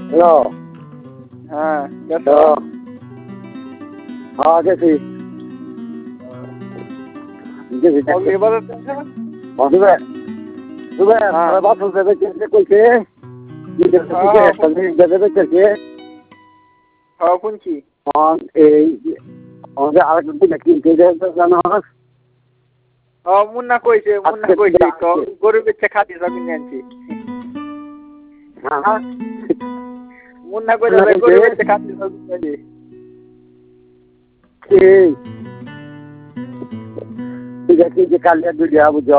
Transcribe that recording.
Hello. হ্যাঁ গেছো? Hello. হ্যাঁ গেছি গেছি কবে বাজার যাচ্ছে? দিবে দিবে হ্যাঁ। বাসল দেবে কে কইছে দেবে কে হ্যাঁ শুনছি। এই আমাদের আরেকটা কিনতে জানা হয় মুন্না কইছে তো গরিবের চেয়ে খাতি জমি আনছি। হ্যাঁ মুন্না কইছে গরিবের চেয়ে খাতি জমি আনছি। ঠিক আছে যে কালিয়া দুইটা বুঝো